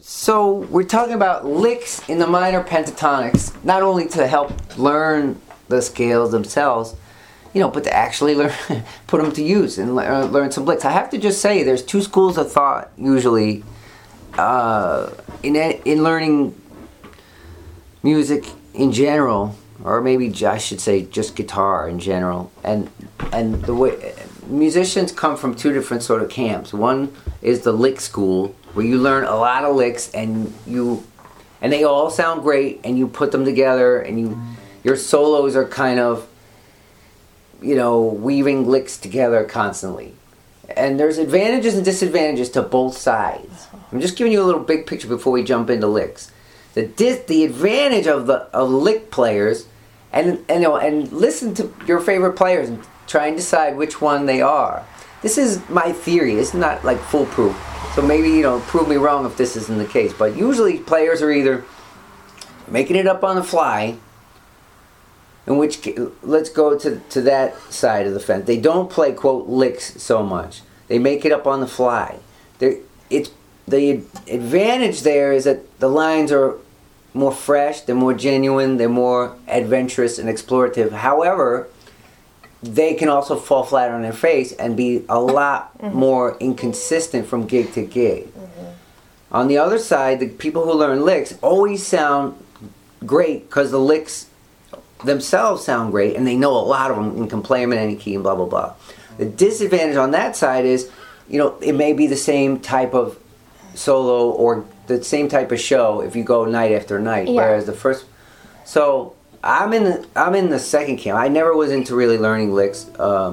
So we're talking about licks in the minor pentatonics, not only to help learn the scales themselves, but to actually learn, put them to use and learn some licks. I have to just say, there's two schools of thought usually in learning music in general, or maybe I should say just guitar in general. And the way musicians come from two different sort of camps. One is the lick school, where you learn a lot of licks and they all sound great, and you put them together, and your solos are kind of weaving licks together constantly. And there's advantages and disadvantages to both sides. I'm just giving you a little big picture before we jump into licks. The advantage of the lick players, and listen to your favorite players and try and decide which one they are. This is my theory. It's not like foolproof. So maybe, prove me wrong if this isn't the case. But usually players are either making it up on the fly, in which, let's go to that side of the fence. They don't play, quote, licks so much. They make it up on the fly. The advantage there is that the lines are more fresh, they're more genuine, they're more adventurous and explorative. However, they can also fall flat on their face and be a lot more inconsistent from gig to gig. On the other side, the people who learn licks always sound great because the licks themselves sound great, and they know a lot of them and can play them in any key and blah, blah, blah. The disadvantage on that side is, it may be the same type of solo or the same type of show if you go night after night, whereas the first... So I'm in the second camp. I never was into really learning licks,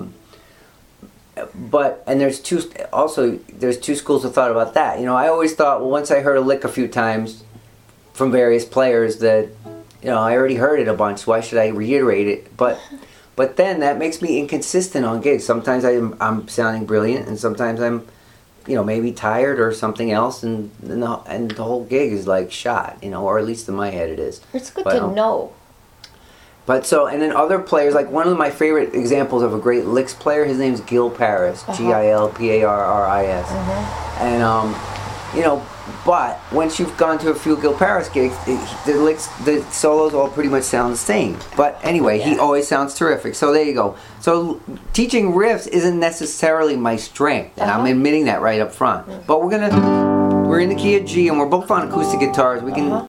but there's two schools of thought about that. I always thought, well, once I heard a lick a few times from various players, that I already heard it a bunch. Why should I reiterate it? But then that makes me inconsistent on gigs. Sometimes I'm sounding brilliant, and sometimes I'm maybe tired or something else, and the whole gig is like shot, or at least in my head it is. It's good to know. But and then other players, like one of my favorite examples of a great licks player, his name's Gil Parris, Gilparris. And but once you've gone to a few Gil Parris gigs, the solos all pretty much sound the same. But anyway, he always sounds terrific. So there you go. So teaching riffs isn't necessarily my strength, and I'm admitting that right up front. But we're in the key of G, and we're both on acoustic guitars. We can